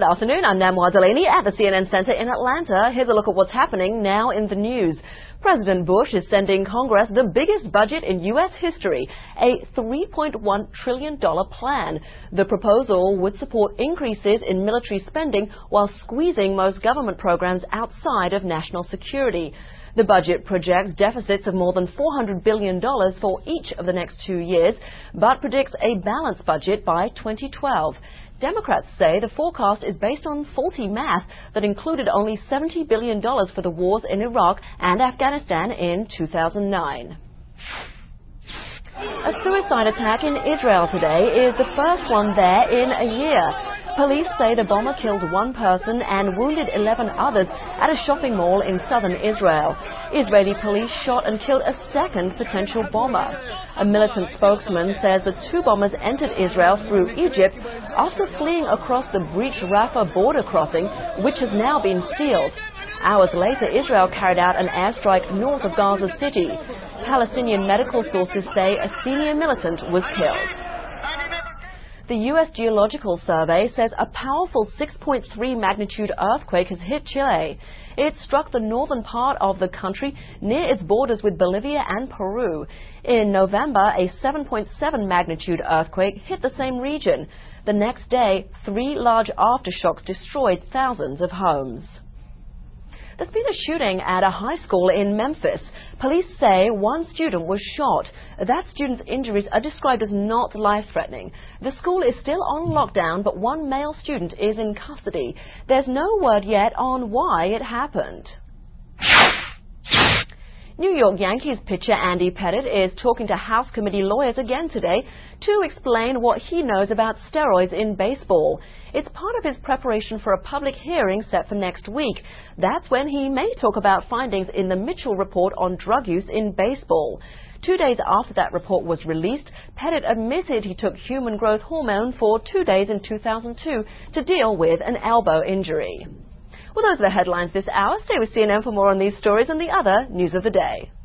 afternoon, I'm Namwa Delaney at the CNN Center in Atlanta. Here's a look at what's happening now in the news. President Bush is sending Congress the biggest budget in U.S. history, a $3.1 trillion plan. The proposal would support increases in military spending while squeezing most government programs outside of national security. The budget projects deficits of more than $400 billion for each of the next 2 years, but predicts a balanced budget by 2012. Democrats say the forecast is based on faulty math that included only $70 billion for the wars in Iraq and Afghanistan in 2009. A suicide attack in Israel today is the first one there in a year. Police say the bomber killed one person and wounded 11 others at a shopping mall in southern Israel. Israeli police shot and killed a second potential bomber. A militant spokesman says the two bombers entered Israel through Egypt after fleeing across the breached Rafah border crossing, which has now been sealed. Hours later, Israel carried out an airstrike north of Gaza City. Palestinian medical sources say a senior militant was killed. The U.S. Geological Survey says a powerful 6.3 magnitude earthquake has hit Chile. It struck the northern part of the country near its borders with Bolivia and Peru. In November, a 7.7 magnitude earthquake hit the same region. The next day, 3 large aftershocks destroyed thousands of homes. There's been a shooting at a high school in Memphis. Police say one student was shot. That student's injuries are described as not life-threatening. The school is still on lockdown, but one male student is in custody. There's no word yet on why it happened. New York Yankees pitcher Andy Pettitte is talking to House committee lawyers again today to explain what he knows about steroids in baseball. It's part of his preparation for a public hearing set for next week. That's when he may talk about findings in the Mitchell report on drug use in baseball. 2 days after that report was released, Pettitte admitted he took human growth hormone for 2 days in 2002 to deal with an elbow injury. Well, those are the headlines this hour. Stay with CNN for more on these stories and the other news of the day.